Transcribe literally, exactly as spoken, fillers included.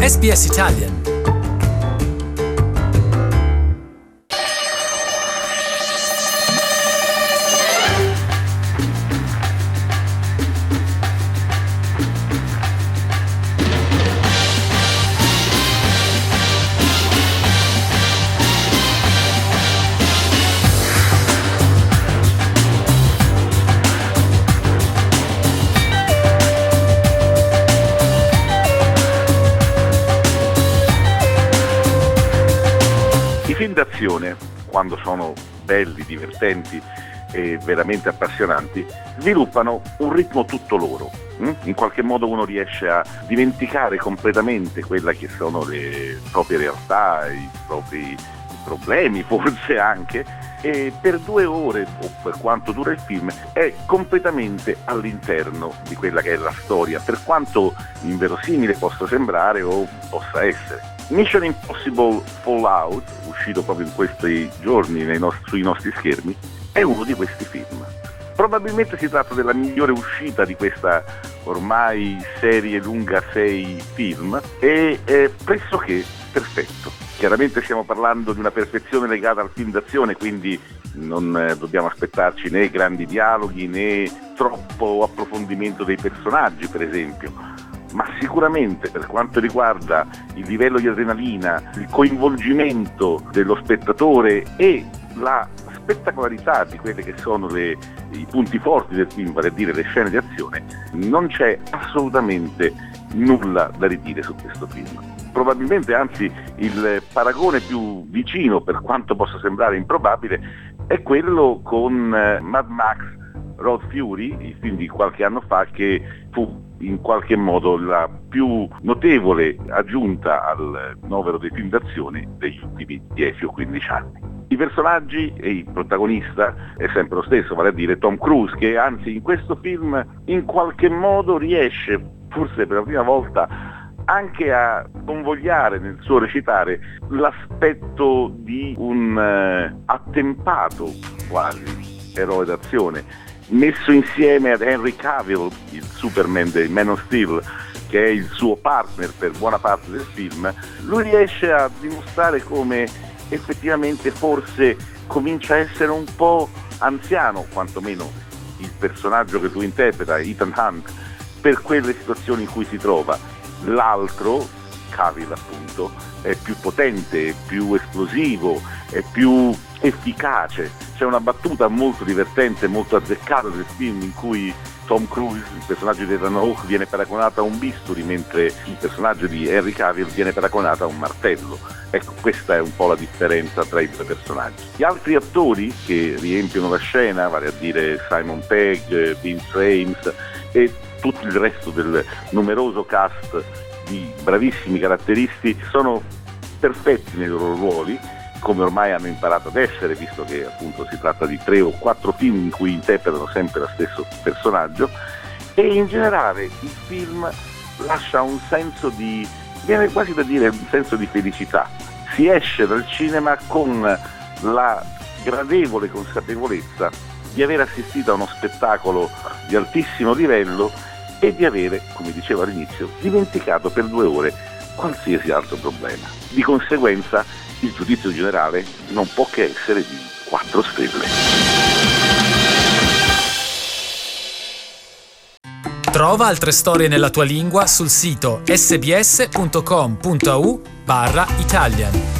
S B S Italian. I film d'azione, quando sono belli, divertenti e veramente appassionanti, sviluppano un ritmo tutto loro. In qualche modo uno riesce a dimenticare completamente quella che sono le proprie realtà, i propri problemi forse anche, e per due ore, o per quanto dura il film, è completamente all'interno di quella che è la storia, per quanto inverosimile possa sembrare o possa essere. Mission Impossible Fallout, uscito proprio in questi giorni nei nostri, sui nostri schermi, è uno di questi film. Probabilmente si tratta della migliore uscita di questa ormai serie lunga sei film e è pressoché perfetto. Chiaramente stiamo parlando di una perfezione legata al film d'azione, quindi non eh, dobbiamo aspettarci né grandi dialoghi né troppo approfondimento dei personaggi, per esempio. Ma sicuramente per quanto riguarda il livello di adrenalina, il coinvolgimento dello spettatore e la spettacolarità di quelle che sono le, i punti forti del film, vale a dire le scene di azione, non c'è assolutamente nulla da ridire su questo film. Probabilmente, anzi, il paragone più vicino, per quanto possa sembrare improbabile, è quello con Mad Max Road Fury, il film di qualche anno fa, che fu in qualche modo la più notevole aggiunta al novero dei film d'azione degli ultimi dieci o quindi anni. I personaggi e il protagonista è sempre lo stesso, vale a dire Tom Cruise, che anzi in questo film in qualche modo riesce, forse per la prima volta, anche a convogliare nel suo recitare l'aspetto di un eh, attempato quasi eroe d'azione, messo insieme ad Henry Cavill, il Superman del Man of Steel, che è il suo partner per buona parte del film. Lui riesce a dimostrare come effettivamente forse comincia a essere un po' anziano, quantomeno il personaggio che lui interpreta, Ethan Hunt, per quelle situazioni in cui si trova. L'altro, Cavill appunto, è più potente, è più esplosivo, è più efficace. C'è una battuta molto divertente, molto azzeccata del film in cui Tom Cruise, il personaggio di Ethan Hawke, viene paragonato a un bisturi, mentre il personaggio di Henry Cavill viene paragonato a un martello. Ecco, questa è un po' la differenza tra i due personaggi. Gli altri attori che riempiono la scena, vale a dire Simon Pegg, Vince Rames e tutto il resto del numeroso cast di bravissimi caratteristi, sono perfetti nei loro ruoli, come ormai hanno imparato ad essere, visto che appunto si tratta di tre o quattro film in cui interpretano sempre lo stesso personaggio, e in generale il film lascia un senso di, viene quasi da dire un senso di felicità. Si esce dal cinema con la gradevole consapevolezza di aver assistito a uno spettacolo di altissimo livello e di avere, come dicevo all'inizio, dimenticato per due ore qualsiasi altro problema. Di conseguenza il giudizio generale non può che essere di quattro stelle. Trova altre storie nella tua lingua sul sito sbs punto com punto a u barra Italian.